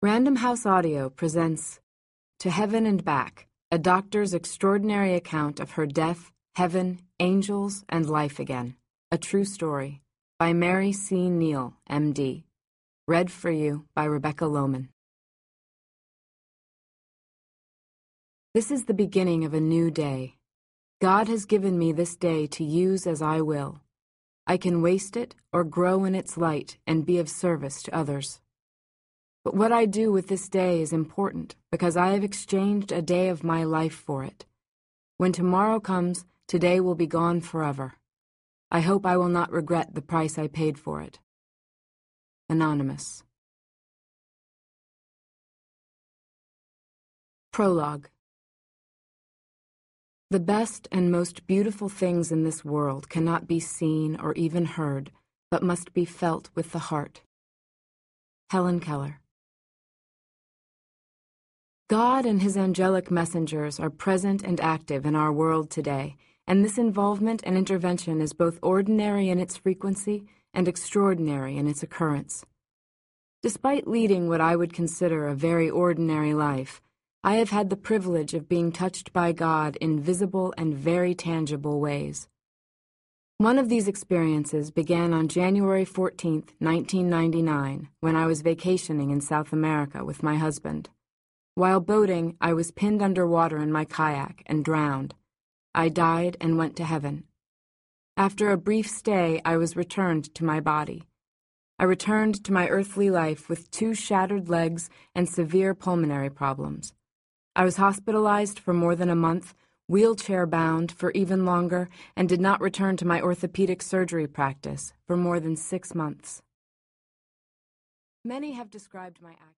Random House Audio presents To Heaven and Back, a doctor's extraordinary account of her death, heaven, angels, and life again. A true story, by Mary C. Neal, M.D. Read for you by Rebecca Lohman. This is the beginning of a new day. God has given me this day to use as I will. I can waste it or grow in its light and be of service to others. But what I do with this day is important because I have exchanged a day of my life for it. When tomorrow comes, today will be gone forever. I hope I will not regret the price I paid for it. Anonymous. Prologue. The best and most beautiful things in this world cannot be seen or even heard, but must be felt with the heart. Helen Keller. God and his angelic messengers are present and active in our world today, and this involvement and intervention is both ordinary in its frequency and extraordinary in its occurrence. Despite leading what I would consider a very ordinary life, I have had the privilege of being touched by God in visible and very tangible ways. One of these experiences began on January 14, 1999, when I was vacationing in South America with my husband. While boating, I was pinned underwater in my kayak and drowned. I died and went to heaven. After a brief stay, I was returned to my body. I returned to my earthly life with 2 shattered legs and severe pulmonary problems. I was hospitalized for more than a month, wheelchair-bound for even longer, and did not return to my orthopedic surgery practice for more than 6 months. Many have described my act